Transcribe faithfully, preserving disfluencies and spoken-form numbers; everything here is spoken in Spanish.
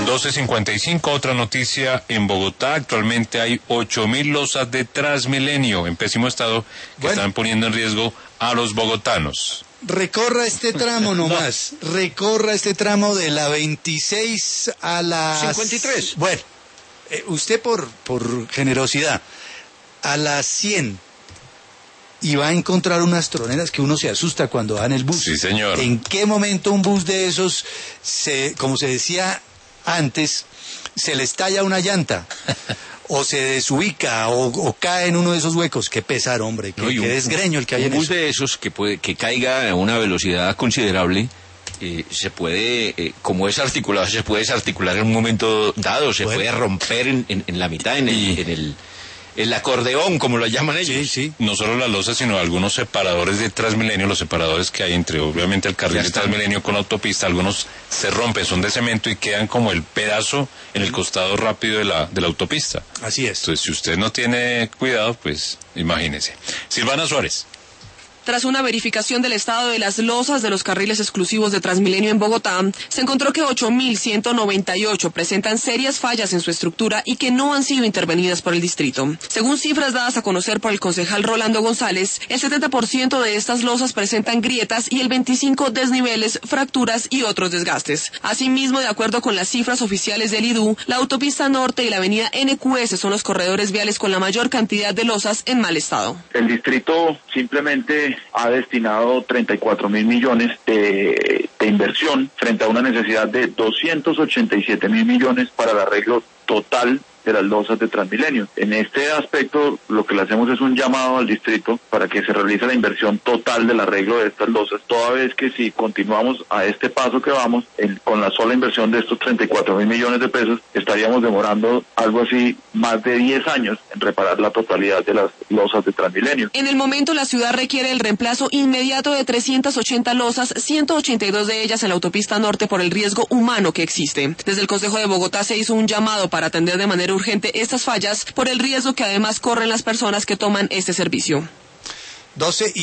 doce cincuenta y cinco, otra noticia en Bogotá. Actualmente hay ocho mil losas de Transmilenio en pésimo estado que bueno. están poniendo en riesgo a los bogotanos. Recorra este tramo nomás, no. recorra este tramo de la veintiséis a la... cincuenta y tres. Bueno, eh, usted por, por generosidad, a las cien... y va a encontrar unas troneras que uno se asusta cuando va en el bus. Sí, señor. ¿En qué momento un bus de esos, se, como se decía antes, se le estalla una llanta? O se desubica, o, o cae en uno de esos huecos? Qué pesar, hombre, qué, no, qué un, desgreño el que hay en eso. Un bus de esos que, puede, que caiga a una velocidad considerable... Eh, se puede, eh, como es articulado, se puede desarticular en un momento dado, se bueno. puede romper en, en, en la mitad, en el... Y... En el el acordeón, como lo llaman ellos. Sí, sí. No solo las losas, sino algunos separadores de Transmilenio, los separadores que hay entre, obviamente, el carril de Transmilenio con la autopista, algunos se rompen, son de cemento y quedan como el pedazo en el costado rápido de la, de la autopista. Así es. Entonces, si usted no tiene cuidado, pues, imagínese. Silvana Suárez. Tras una verificación del estado de las losas de los carriles exclusivos de Transmilenio en Bogotá, se encontró que ocho mil ciento noventa y ocho presentan serias fallas en su estructura y que no han sido intervenidas por el distrito. Según cifras dadas a conocer por el concejal Rolando González, el setenta por ciento de estas losas presentan grietas y el veinticinco por ciento desniveles, fracturas y otros desgastes. Asimismo, de acuerdo con las cifras oficiales del I D U, la autopista Norte y la avenida N Q S son los corredores viales con la mayor cantidad de losas en mal estado. El distrito simplemente ha destinado treinta y cuatro mil millones de, de inversión frente a una necesidad de doscientos ochenta y siete mil millones para el arreglo total de las losas de Transmilenio. En este aspecto, lo que le hacemos es un llamado al distrito para que se realice la inversión total del arreglo de estas losas, toda vez que si continuamos a este paso que vamos, el, con la sola inversión de estos treinta y cuatro mil millones de pesos, estaríamos demorando algo así más de diez años en reparar la totalidad de las losas de Transmilenio. En el momento, la ciudad requiere el reemplazo inmediato de trescientas ochenta losas, ciento ochenta y dos de ellas en la autopista Norte por el riesgo humano que existe. Desde el Consejo de Bogotá se hizo un llamado para atender de manera urgente estas fallas por el riesgo que además corren las personas que toman este servicio. doce